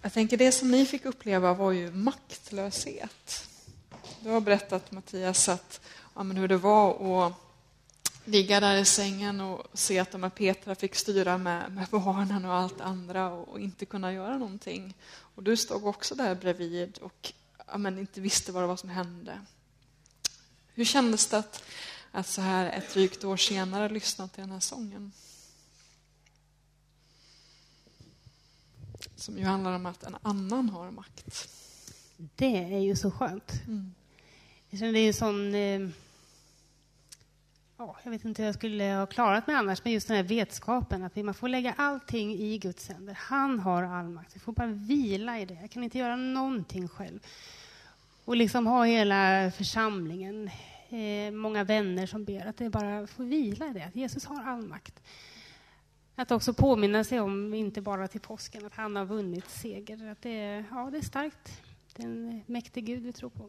Jag tänker det som ni fick uppleva var ju maktlöshet. Du har berättat, Mattias, att hur det var att ligga där i sängen och se att de här Petra fick styra med barnen och allt andra och inte kunna göra någonting. Och du stod också där bredvid och inte visste vad det var som hände. Hur kändes det att så här ett drygt år senare lyssna till den här sången? Som ju handlar om att en annan har makt. Det är ju så skönt. Det är ju sån... jag vet inte hur jag skulle ha klarat mig annars, men just den här vetskapen att man får lägga allting i Guds händer. Han har all makt. Vi får bara vila i det. Jag kan inte göra någonting själv. Och liksom ha hela församlingen, många vänner som ber att det bara får vila i det. Att Jesus har all makt. Att också påminna sig om, inte bara till påsken, att han har vunnit seger. Att det är starkt. Det är en mäktig Gud vi tror på.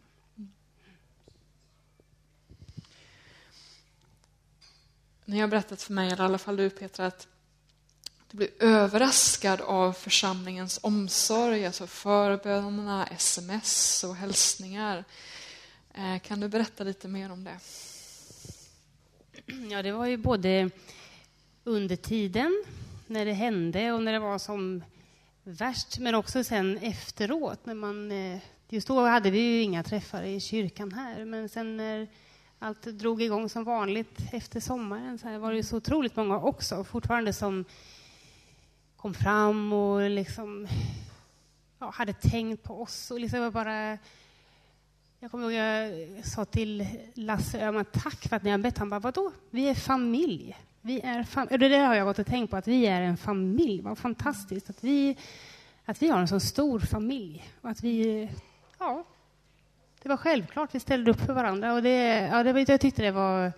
Ni har berättat för mig, eller i alla fall du Petra, att du blir överraskad av församlingens omsorg, alltså förbönerna, sms och hälsningar. Kan du berätta lite mer om det? Ja, det var ju både under tiden när det hände och när det var som värst, men också sen efteråt. Just då hade vi ju inga träffar i kyrkan här, men sen när allt drog igång som vanligt efter sommaren så här var det så otroligt många också fortfarande som kom fram och liksom hade tänkt på oss och liksom var bara. Jag kommer ihåg jag sa till Lasse, tack för att ni har bett. Han bara, vadå? Vi är familj. Vi är familj. Det där har jag gått och tänkt på, att vi är en familj. Vad fantastiskt att vi har en så stor familj och att vi det var självklart vi ställde upp för varandra och jag tyckte det var.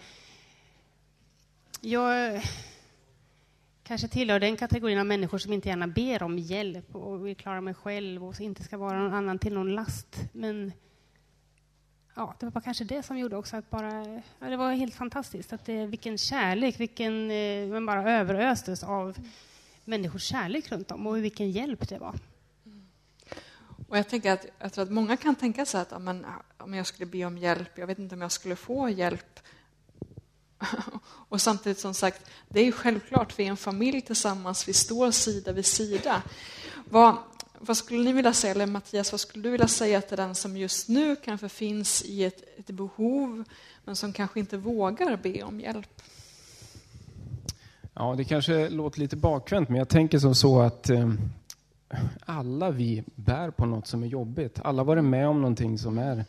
Jag kanske tillhör den kategorin av människor som inte gärna ber om hjälp och vill klara mig själv och inte ska vara någon annan till någon last, men det var kanske det som gjorde också att det var helt fantastiskt att vilken kärlek, man bara överöstes av människors kärlek runt om och vilken hjälp det var. Och jag tänker jag tror att många kan tänka sig att om jag skulle be om hjälp, jag vet inte om jag skulle få hjälp. Och samtidigt som sagt, det är ju självklart, vi är en familj tillsammans, vi står sida vid sida. Vad skulle ni vilja säga, eller Mattias, vad skulle du vilja säga till den som just nu kanske finns i ett behov men som kanske inte vågar be om hjälp? Ja, det kanske låter lite bakvänt, men jag tänker som så att alla vi bär på något som är jobbigt. Alla varit med om någonting som är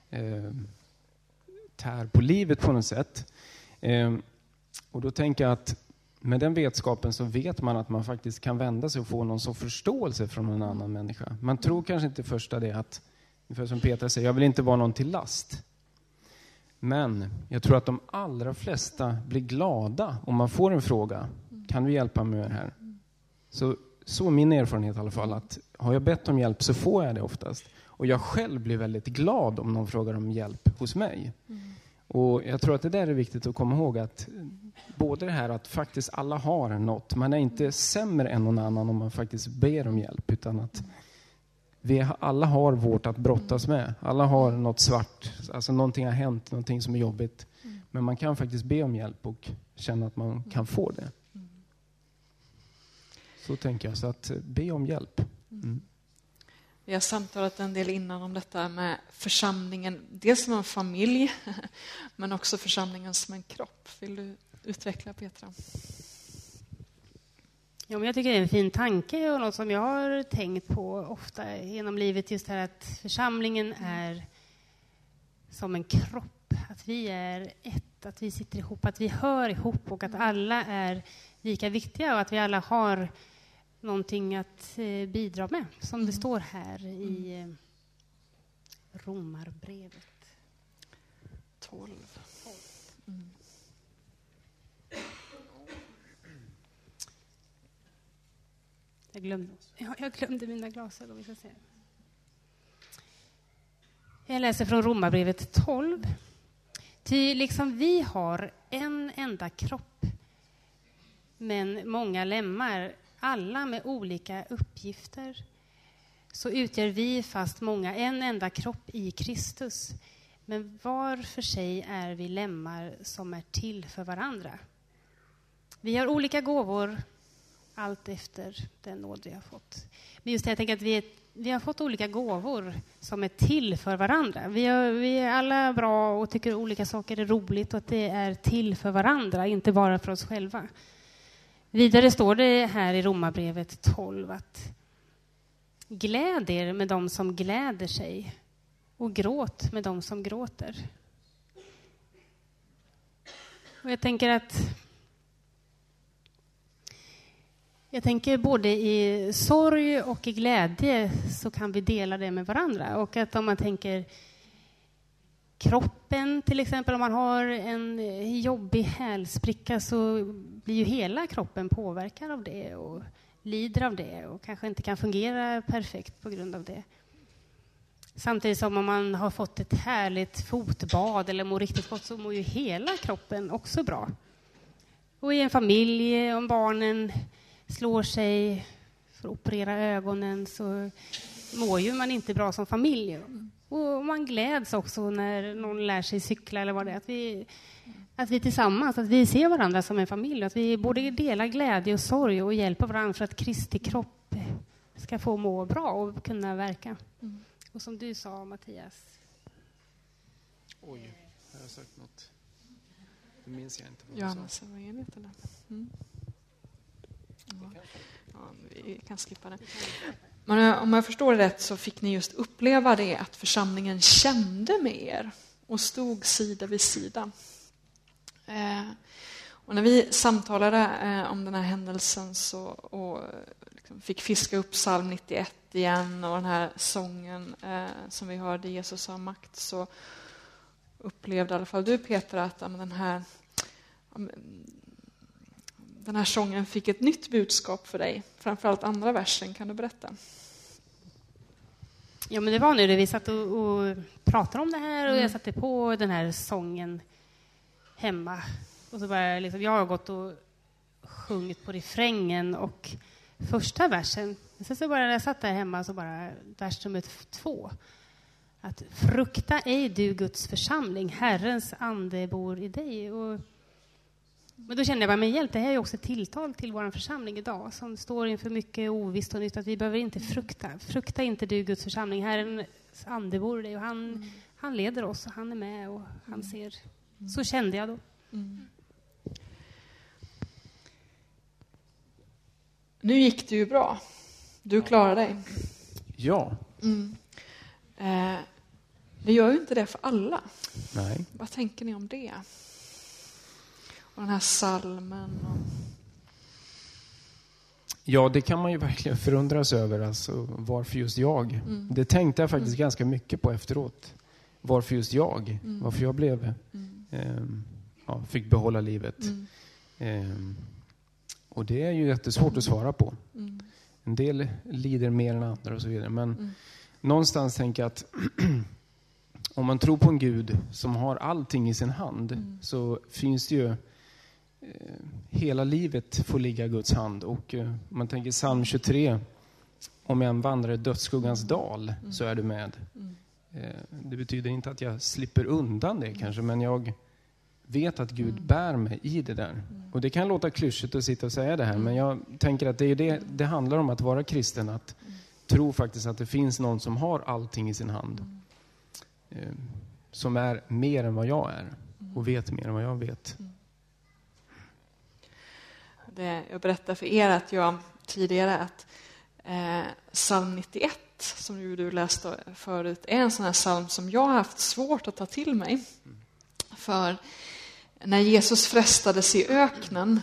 tär på livet på något sätt. Och då tänker jag att med den vetskapen så vet man att man faktiskt kan vända sig och få någon sorts förståelse från en annan människa. Man tror kanske inte första det att, för som Peter säger, jag vill inte vara någon till last. Men jag tror att de allra flesta blir glada om man får en fråga. Kan du hjälpa mig med det här? Så min erfarenhet i alla fall, att har jag bett om hjälp så får jag det oftast. Och jag själv blir väldigt glad om någon frågar om hjälp hos mig. Och jag tror att det där är viktigt att komma ihåg, att både det här att faktiskt alla har något. Man är inte sämre än någon annan om man faktiskt ber om hjälp, utan att alla har vårt att brottas med. Alla har något svart, alltså någonting har hänt, någonting som är jobbigt. Men man kan faktiskt be om hjälp och känna att man kan få det. Så tänker jag, så att be om hjälp. Vi har samtalat en del innan om detta med församlingen, dels som en familj men också församlingen som en kropp. Vill du utveckla, Petra? Ja, men jag tycker det är en fin tanke och något som jag har tänkt på ofta genom livet, just det här att församlingen är som en kropp, att vi är ett, att vi sitter ihop, att vi hör ihop och att alla är lika viktiga och att vi alla har någonting att bidra med, som det står här i Romarbrevet 12. Jag glömde mina glasögon, vi ska se. Jag läser från Romarbrevet 12. Ty liksom vi har en enda kropp, men många lemmar, alla med olika uppgifter. så utgör vi fast många en enda kropp i Kristus. Men var för sig är vi lemmar som är till för varandra. Vi har olika gåvor allt efter den nåd vi har fått. Men just det, jag tänker att vi har fått olika gåvor som är till för varandra. Vi är alla bra och tycker olika saker är roligt och att det är till för varandra, inte bara för oss själva. Vidare står det här i Romarbrevet 12 att gläd er med dem som gläder sig och gråt med dem som gråter. Och jag tänker både i sorg och i glädje så kan vi dela det med varandra. Och att om man tänker kroppen till exempel, om man har en jobbig hälspricka så blir ju hela kroppen påverkad av det och lider av det och kanske inte kan fungera perfekt på grund av det. Samtidigt som om man har fått ett härligt fotbad eller mår riktigt gott så mår ju hela kroppen också bra. Och i en familj, om barnen slår sig för att operera ögonen så mår ju man inte bra som familj. Och man gläds också när någon lär sig cykla eller vad det är. Att vi tillsammans, att vi ser varandra som en familj. Att vi både delar glädje och sorg och hjälper varandra för att Kristi kropp ska få må bra och kunna verka. Och som du sa, Mattias. Oj, har jag sagt något? Det minns jag inte. Johannes evangeliet eller? Ja, vi kan slippa det. Men om jag förstår det rätt så fick ni just uppleva det att församlingen kände med er och stod sida vid sida. Och när vi samtalade om den här händelsen och liksom fick fiska upp psalm 91 igen och den här sången som vi hörde, Jesus har makt, så upplevde i alla fall du, Peter, att den här sången fick ett nytt budskap för dig. Framförallt andra versen, kan du berätta? Ja, men det var nu det vi satt och pratade om det här och jag satte på den här sången hemma. Och så bara liksom, jag har gått och sjungit på refrängen och första versen. Sen så bara när jag satt där hemma så bara vers nummer 2. Att frukta ej du Guds församling, Herrens ande bor i dig. Men då kände jag bara, men hjälp, det här är också ett tilltal till vår församling idag som står inför mycket ovisst och nytt, att vi behöver inte frukta. Frukta inte du Guds församling, Herrens ande bor i dig och han leder oss och han är med och han ser. Så kände jag då. Nu gick det ju bra. Du klarade dig. Ja. Det gör ju inte det för alla. Nej. Vad tänker ni om det? Och den här salmen. Ja, det kan man ju verkligen förundras över. Alltså, varför just jag? Det tänkte jag faktiskt ganska mycket på efteråt. Varför just jag? Varför jag blev fick behålla livet. Och det är ju jättesvårt att svara på. En del lider mer än andra och så vidare. Men någonstans tänker jag att om man tror på en Gud som har allting i sin hand så finns det ju hela livet får ligga i Guds hand. Och man tänker psalm 23, om jag vandrar i dödsskuggans dal så är du med. Det betyder inte att jag slipper undan det kanske, men jag vet att Gud bär mig i det där. Och det kan låta klyschigt att sitta och säga det här, men jag tänker att det är det handlar om att vara kristen, att tro faktiskt att det finns någon som har allting i sin hand. Som är mer än vad jag är och vet mer än vad jag vet. Jag berättade för er att jag tidigare att psalm 91 som du läste förut är en sån här psalm som jag har haft svårt att ta till mig. För när Jesus frestades i öknen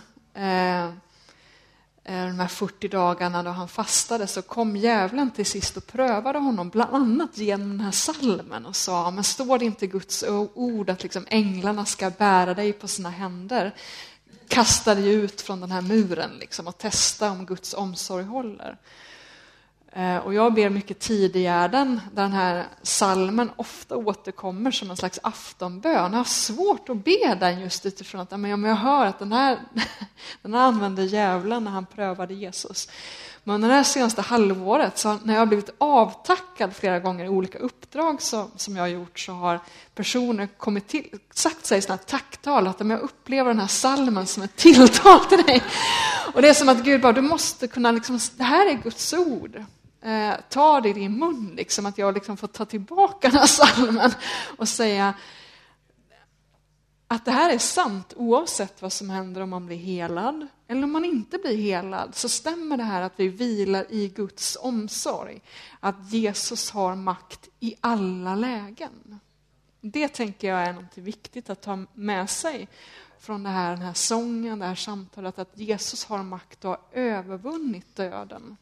de här 40 dagarna då han fastade, så kom djävulen till sist och prövade honom bland annat genom den här salmen och sa, men står det inte Guds ord att liksom änglarna ska bära dig på sina händer? Kasta dig ut från den här muren liksom, och testa om Guds omsorg håller. Och jag ber mycket Tidigärden, där den här salmen ofta återkommer som en slags aftonbön. Jag har svårt att be den just utifrån att om jag hör att den här använde djävulen när han prövade Jesus. Men under det här senaste halvåret, så när jag har blivit avtackad flera gånger i olika uppdrag som jag har gjort, så har personer sagt sig i sådana tacktal att jag upplever den här salmen som ett tilltal till dig. Och det är som att Gud bara, du måste kunna, det här är Guds ord. Ta det i din mun, att jag får ta tillbaka den här salmen och säga att det här är sant oavsett vad som händer om man blir helad eller om man inte blir helad, så stämmer det här att vi vilar i Guds omsorg, att Jesus har makt i alla lägen. Det tänker jag är något viktigt att ta med sig från den här sången, det här samtalet, att Jesus har makt och har övervunnit döden.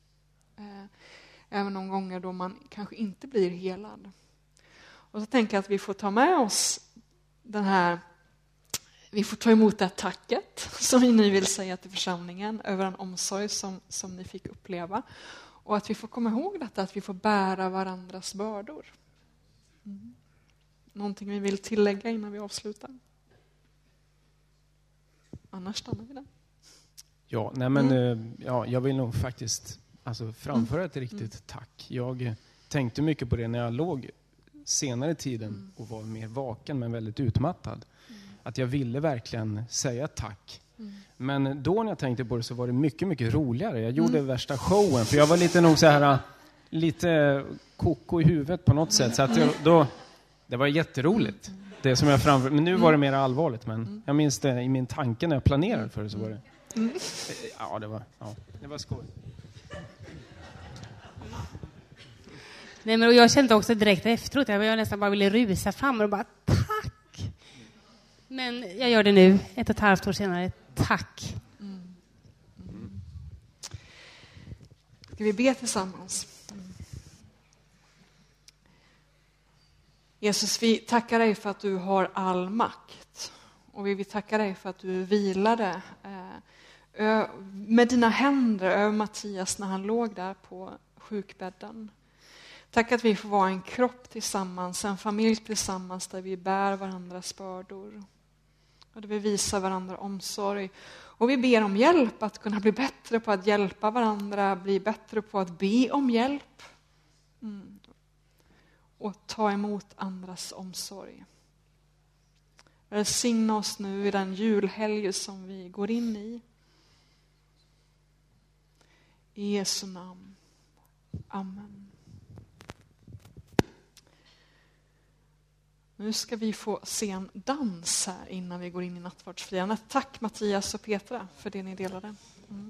Även de gånger då man kanske inte blir helad. Och så tänker jag att vi får ta med oss vi får ta emot det här tacket som vi nu vill säga till församlingen över en omsorg som ni fick uppleva. Och att vi får komma ihåg detta, att vi får bära varandras bördor. Någonting vi vill tillägga innan vi avslutar? Annars stannar vi där. Ja, jag vill nog faktiskt framföra ett riktigt tack. Jag tänkte mycket på det när jag låg senare i tiden och var mer vaken men väldigt utmattad. Att jag ville verkligen säga tack. Men då när jag tänkte på det så var det mycket, mycket roligare. Jag gjorde värsta showen, för jag var lite koko i huvudet på något sätt. Så att det var jätteroligt. Det som jag framförde. Men nu var det mer allvarligt. Men jag minns det i min tanke när jag planerade för det, så var det. Det var skoj. Nej, men jag kände också direkt efteråt, jag nästan bara ville rusa fram och bara tack. Men jag gör det nu, 1,5 år senare. Tack. Ska vi be tillsammans? Jesus, vi tackar dig för att du har all makt. Och vi vill tacka dig för att du vilade med dina händer över Mattias när han låg där på sjukbädden. Tack att vi får vara en kropp tillsammans, en familj tillsammans där vi bär varandras bördor. Och där vi visar varandra omsorg. Och vi ber om hjälp att kunna bli bättre på att hjälpa varandra, bli bättre på att be om hjälp. Och ta emot andras omsorg. Välsigna oss nu i den julhelg som vi går in i. I Jesu namn. Amen. Nu ska vi få se en dans här innan vi går in i nattvardsfirandet. Tack Mattias och Petra för det ni delade.